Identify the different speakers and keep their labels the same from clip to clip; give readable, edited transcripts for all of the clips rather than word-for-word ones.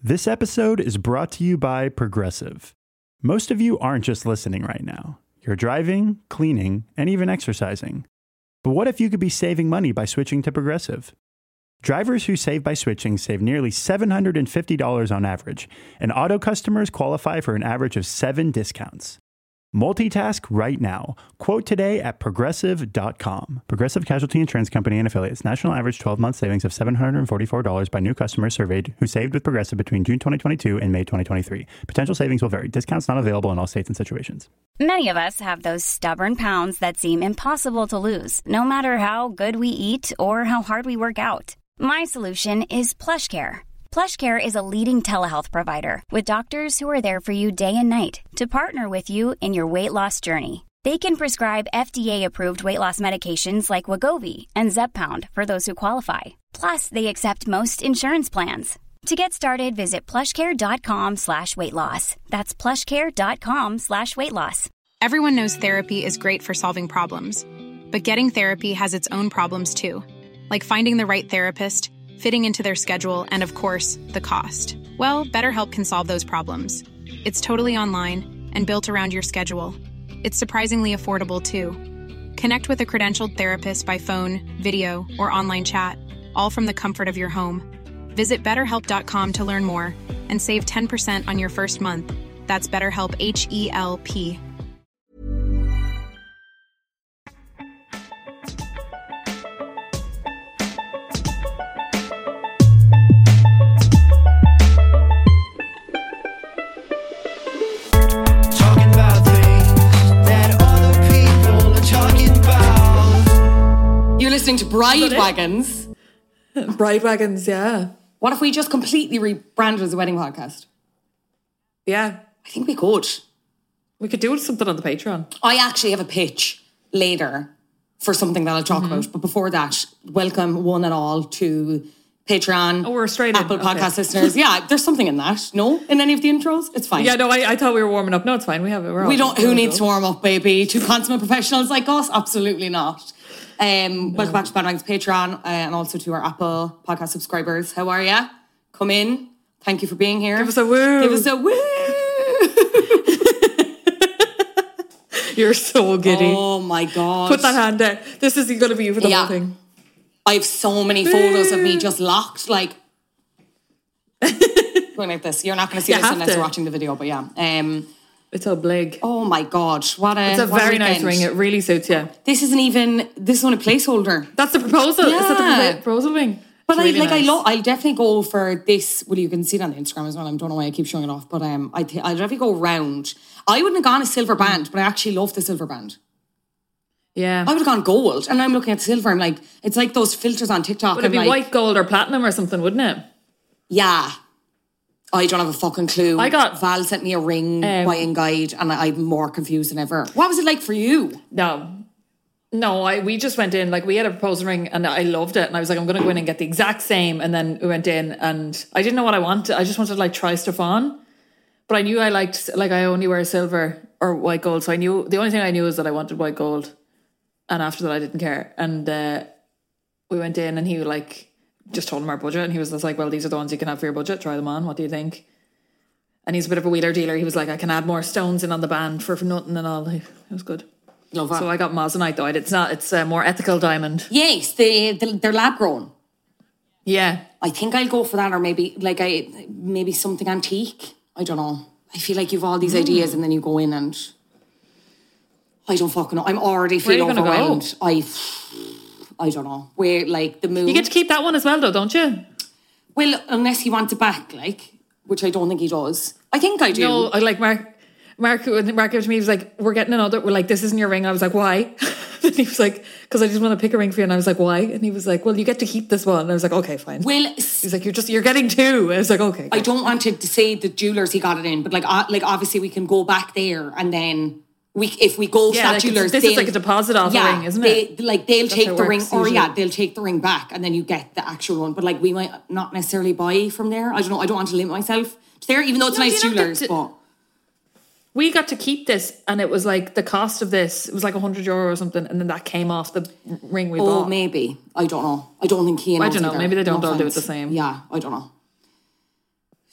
Speaker 1: This episode is brought to you by Progressive. Most of you aren't just listening right now. You're driving, cleaning, and even exercising. But what if you could be saving money by switching to Progressive? Drivers who save by switching save nearly $750 on average, and auto customers qualify for an average of 7 discounts. Multitask right now. Quote today at Progressive.com. Progressive Casualty Insurance Company and Affiliates. National average 12-month savings of $744 by new customers surveyed who saved with Progressive between June 2022 and May 2023. Potential savings will vary. Discounts not available in all states and situations.
Speaker 2: Many of us have those stubborn pounds that seem impossible to lose, no matter how good we eat or how hard we work out. My solution is PlushCare. PlushCare is a leading telehealth provider with doctors who are there for you day and night to partner with you in your weight loss journey. They can prescribe FDA-approved weight loss medications like Wegovy and Zepbound for those who qualify. Plus, they accept most insurance plans. To get started, visit plushcare.com/weightloss. That's plushcare.com/weightloss.
Speaker 3: Everyone knows therapy is great for solving problems, but getting therapy has its own problems too, like finding the right therapist, fitting into their schedule, and of course, the cost. Well, BetterHelp can solve those problems. It's totally online and built around your schedule. It's surprisingly affordable too. Connect with a credentialed therapist by phone, video, or online chat, all from the comfort of your home. Visit BetterHelp.com to learn more and save 10% on your first month. That's BetterHelp, H-E-L-P.
Speaker 4: You're listening to Bride Wagons.
Speaker 5: Bride Wagons, yeah.
Speaker 4: What if we just completely rebranded as a wedding podcast?
Speaker 5: Yeah.
Speaker 4: I think we could.
Speaker 5: We could do something on the Patreon.
Speaker 4: I actually have a pitch later for something that I'll talk about. But before that, welcome one and all to Patreon.
Speaker 5: Oh, we're straight
Speaker 4: Apple
Speaker 5: in.
Speaker 4: Podcast listeners. Yeah, there's something in that. No? In any of the intros? It's fine.
Speaker 5: Yeah, no, I thought we were warming up. No, it's fine. We have it.
Speaker 4: We don't. Who needs to warm up, baby? 2 consummate professionals like us? Absolutely not. Welcome back to Bad Wagons Patreon and also to our Apple Podcast subscribers. How are ya? Come in. Thank you for being here.
Speaker 5: Give us a woo.
Speaker 4: Give us a woo.
Speaker 5: You're so giddy.
Speaker 4: Oh my God.
Speaker 5: Put that hand down. This is going to be you for the whole thing.
Speaker 4: I have so many photos of me just locked, like going like this. You're not going to see this unless you're watching the video, but yeah.
Speaker 5: It's a blig.
Speaker 4: Oh my God.
Speaker 5: It's a very nice ring. It really suits you.
Speaker 4: This is only a placeholder.
Speaker 5: That's the proposal.
Speaker 4: Yeah.
Speaker 5: Is that the proposal ring?
Speaker 4: But
Speaker 5: really nice.
Speaker 4: I'll definitely go for this. Well, you can see it on the Instagram as well. I don't know why I keep showing it off, but I'll definitely go round. I wouldn't have gone a silver band, but I actually love the silver band.
Speaker 5: Yeah.
Speaker 4: I would have gone gold. And I'm looking at the silver. I'm like, it's like those filters on TikTok.
Speaker 5: Would it be white, gold, or platinum or something, wouldn't it?
Speaker 4: Yeah. I don't have a fucking clue. Val sent me a ring buying guide and I'm more confused than ever. What was it like for you?
Speaker 5: No, we just went in, like we had a proposal ring and I loved it. And I was like, I'm going to go in and get the exact same. And then we went in and I didn't know what I wanted. I just wanted to like try stuff on. But I knew I liked, like I only wear silver or white gold. So I knew, the only thing I knew is that I wanted white gold. And after that I didn't care. And we went in and he like just told him our budget. And he was just like, well, these are the ones you can have for your budget. Try them on. What do you think? And he's a bit of a wheeler dealer. He was like, I can add more stones in on the band for nothing and all. It was good.
Speaker 4: Love that.
Speaker 5: So I got Moissanite though. It's a more ethical diamond.
Speaker 4: Yes, they're lab grown.
Speaker 5: Yeah.
Speaker 4: I think I'll go for that, or maybe something antique. I don't know. I feel like you've all these ideas and then you go in and I don't fucking know. I'm already feeling overwhelmed. Go? I don't know. Where like the moon.
Speaker 5: You get to keep that one as well though, don't you?
Speaker 4: Well, unless he wants it back, like, which I don't think he does. I think I do.
Speaker 5: No, I like Mark gave it to me, he was like, we're getting another, we're like, this isn't your ring. I was like, why? And he was like, because I just want to pick a ring for you. And I was like, why? And he was like, well, you get to keep this one. And I was like, okay, fine.
Speaker 4: Well,
Speaker 5: he's like, you're getting 2. I was like, okay.
Speaker 4: I don't want to say the jewellers he got it in, but like obviously we can go back there and then if we go to that jewellers,
Speaker 5: this is like a deposit off the ring, isn't it?
Speaker 4: They'll take the ring, or they'll take the ring back and then you get the actual one. But like we might not necessarily buy from there. I don't know. I don't want to limit myself to there, even though it's nice jewellers, but.
Speaker 5: We got to keep this, and it was like the cost of this. It was like €100 or something, and then that came off the ring we bought.
Speaker 4: Oh, maybe. I don't know. I don't think he knows.
Speaker 5: I don't know.
Speaker 4: Either.
Speaker 5: Maybe they don't
Speaker 4: No
Speaker 5: all
Speaker 4: offense.
Speaker 5: do it the same.
Speaker 4: Yeah, I don't know.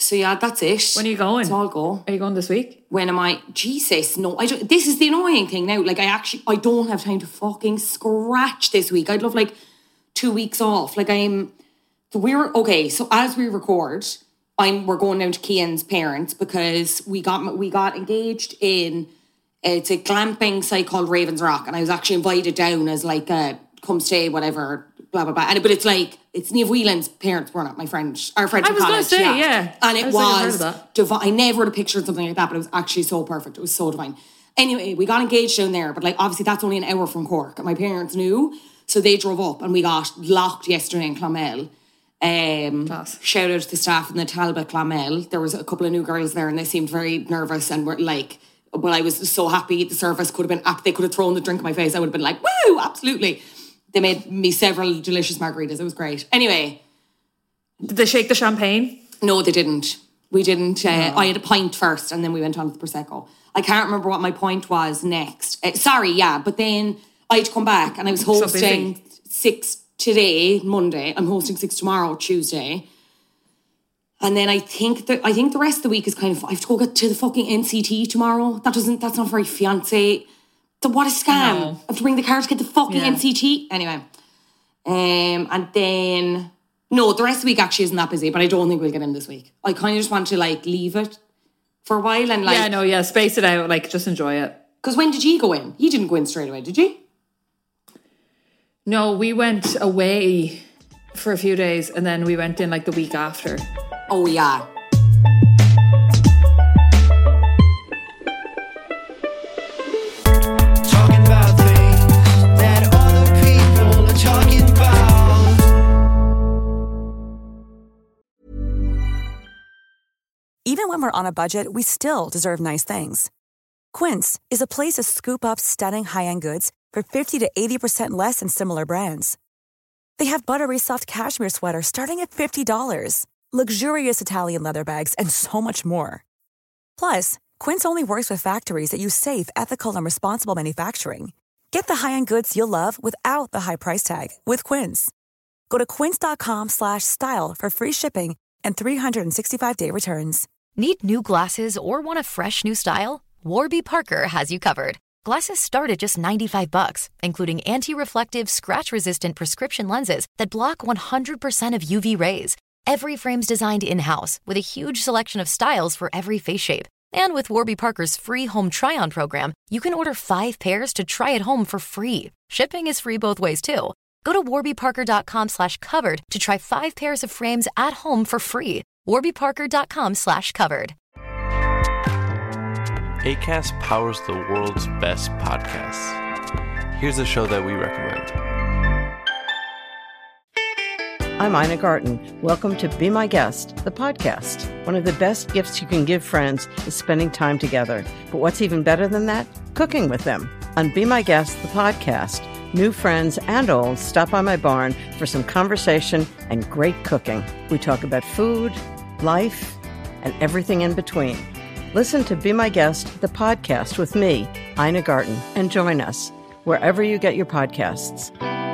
Speaker 4: So yeah, that's it.
Speaker 5: When are you going?
Speaker 4: So I'll go.
Speaker 5: Are you going this week?
Speaker 4: When am I? Jesus, no. I don't, this is the annoying thing now. Like I don't have time to fucking scratch this week. I'd love like 2 weeks off. Like okay. So as we record, we're going down to Cian's parents because we got engaged in. It's a glamping site called Ravens Rock, and I was actually invited down as like a come stay, whatever, blah blah blah. But it's like it's Niamh Whelan's parents were not our friend from college.
Speaker 5: I was going to say, yeah.
Speaker 4: And it was divine. I never would have pictured something like that, but it was actually so perfect. It was so divine. Anyway, we got engaged down there, but like obviously that's only an hour from Cork, and my parents knew, so they drove up, and we got locked yesterday in Clonmel. Shout out to the staff in the Talbot Clonmel. There was a couple of new girls there, and they seemed very nervous, and were like. Well, I was so happy the service could have been, they could have thrown the drink in my face. I would have been like, woo, absolutely. They made me several delicious margaritas. It was great. Anyway.
Speaker 5: Did they shake the champagne?
Speaker 4: No, they didn't. We didn't. No. I had a pint first and then we went on to the Prosecco. I can't remember what my point was next. But then I had to come back and I was hosting 6 today, Monday. I'm hosting 6 tomorrow, Tuesday. And then I think the rest of the week is kind of, I have to go get to the fucking NCT tomorrow. That's not very fiancé. What a scam. No. I have to bring the car to get the fucking NCT. Anyway. And then, no, the rest of the week actually isn't that busy, but I don't think we'll get in this week. I kind of just want to like leave it for a while and like.
Speaker 5: Space it out, like just enjoy it.
Speaker 4: Because when did you go in? You didn't go in straight away, did you?
Speaker 5: No, we went away for a few days and then we went in like the week after.
Speaker 4: Oh, yeah.
Speaker 6: Talking about things that other people are talking about.
Speaker 7: Even when we're on a budget, we still deserve nice things. Quince is a place to scoop up stunning high-end goods for 50 to 80% less than similar brands. They have buttery soft cashmere sweaters starting at $50. Luxurious Italian leather bags, and so much more. Plus, Quince only works with factories that use safe, ethical, and responsible manufacturing. Get the high-end goods you'll love without the high price tag with Quince. Go to quince.com/style for free shipping and 365-day returns.
Speaker 8: Need new glasses or want a fresh new style? Warby Parker has you covered. Glasses start at just $95, including anti-reflective, scratch-resistant prescription lenses that block 100% of UV rays. Every frame's designed in-house with a huge selection of styles for every face shape. And with Warby Parker's free home try-on program, you can order 5 pairs to try at home for free. Shipping is free both ways, too. Go to warbyparker.com/covered to try 5 pairs of frames at home for free. warbyparker.com/covered.
Speaker 9: Acast powers the world's best podcasts. Here's a show that we recommend.
Speaker 10: I'm Ina Garten. Welcome to Be My Guest, the podcast. One of the best gifts you can give friends is spending time together. But what's even better than that? Cooking with them. On Be My Guest, the podcast, new friends and old stop by my barn for some conversation and great cooking. We talk about food, life, and everything in between. Listen to Be My Guest, the podcast with me, Ina Garten, and join us wherever you get your podcasts.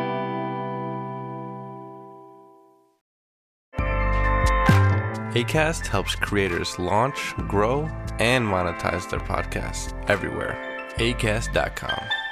Speaker 9: Acast helps creators launch, grow, and monetize their podcasts everywhere. Acast.com.